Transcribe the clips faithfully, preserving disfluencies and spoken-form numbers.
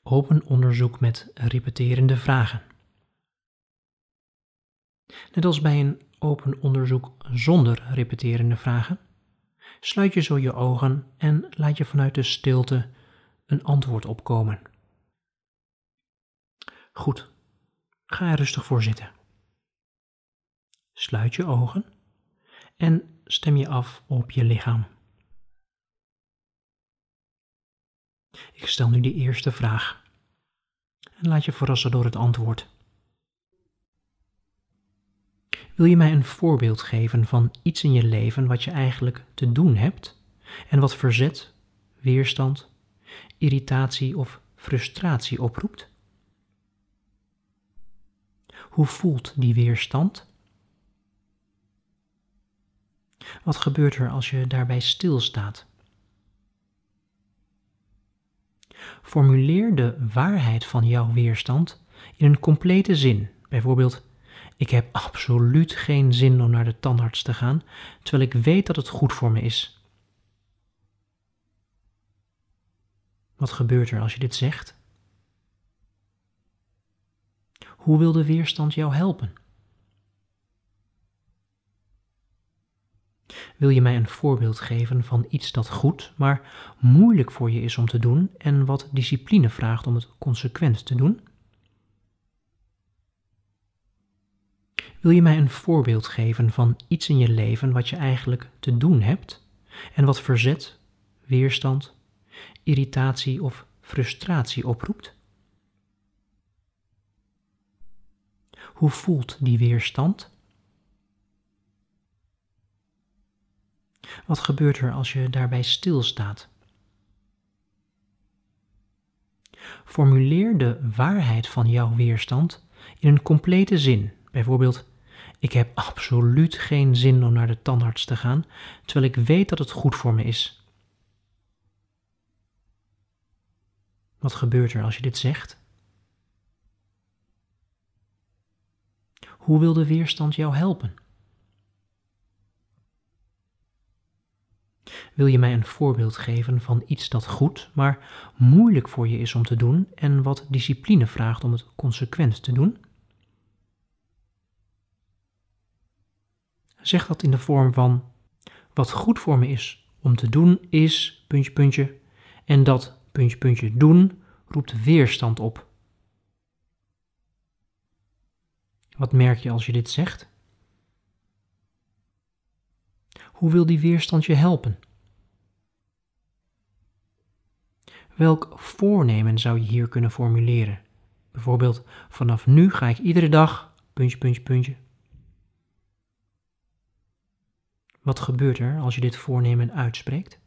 Open onderzoek met repeterende vragen. Net als bij een open onderzoek zonder repeterende vragen, sluit je zo je ogen en laat je vanuit de stilte een antwoord opkomen. Goed, ga er rustig voor zitten. Sluit je ogen en stem je af op je lichaam. Ik stel nu de eerste vraag en laat je verrassen door het antwoord. Wil je mij een voorbeeld geven van iets in je leven wat je eigenlijk te doen hebt en wat verzet, weerstand, irritatie of frustratie oproept? Hoe voelt die weerstand? Wat gebeurt er als je daarbij stilstaat? Formuleer de waarheid van jouw weerstand in een complete zin. Bijvoorbeeld, ik heb absoluut geen zin om naar de tandarts te gaan, terwijl ik weet dat het goed voor me is. Wat gebeurt er als je dit zegt? Hoe wil de weerstand jou helpen? Wil je mij een voorbeeld geven van iets dat goed, maar moeilijk voor je is om te doen en wat discipline vraagt om het consequent te doen? Wil je mij een voorbeeld geven van iets in je leven wat je eigenlijk te doen hebt en wat verzet, weerstand, irritatie of frustratie oproept? Hoe voelt die weerstand? Wat gebeurt er als je daarbij stilstaat? Formuleer de waarheid van jouw weerstand in een complete zin. Bijvoorbeeld, ik heb absoluut geen zin om naar de tandarts te gaan, terwijl ik weet dat het goed voor me is. Wat gebeurt er als je dit zegt? Hoe wil de weerstand jou helpen? Wil je mij een voorbeeld geven van iets dat goed, maar moeilijk voor je is om te doen en wat discipline vraagt om het consequent te doen? Zeg dat in de vorm van, wat goed voor me is om te doen is, puntje, puntje, en dat, puntje, puntje, doen, roept weerstand op. Wat merk je als je dit zegt? Hoe wil die weerstand je helpen? Welk voornemen zou je hier kunnen formuleren? Bijvoorbeeld, vanaf nu ga ik iedere dag, puntje, puntje, puntje. Wat gebeurt er als je dit voornemen uitspreekt?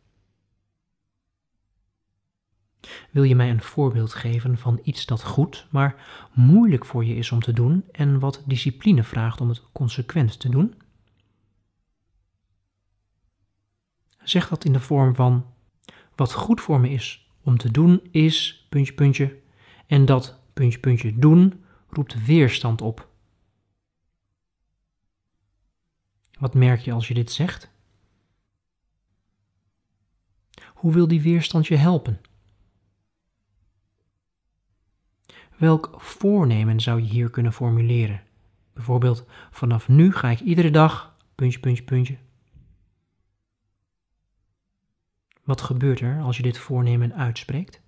Wil je mij een voorbeeld geven van iets dat goed, maar moeilijk voor je is om te doen en wat discipline vraagt om het consequent te doen? Zeg dat in de vorm van, wat goed voor me is om te doen is, puntje, puntje, en dat, puntje, puntje, doen, roept weerstand op. Wat merk je als je dit zegt? Hoe wil die weerstand je helpen? Welk voornemen zou je hier kunnen formuleren? Bijvoorbeeld, vanaf nu ga ik iedere dag, puntje, puntje, puntje. Wat gebeurt er als je dit voornemen uitspreekt?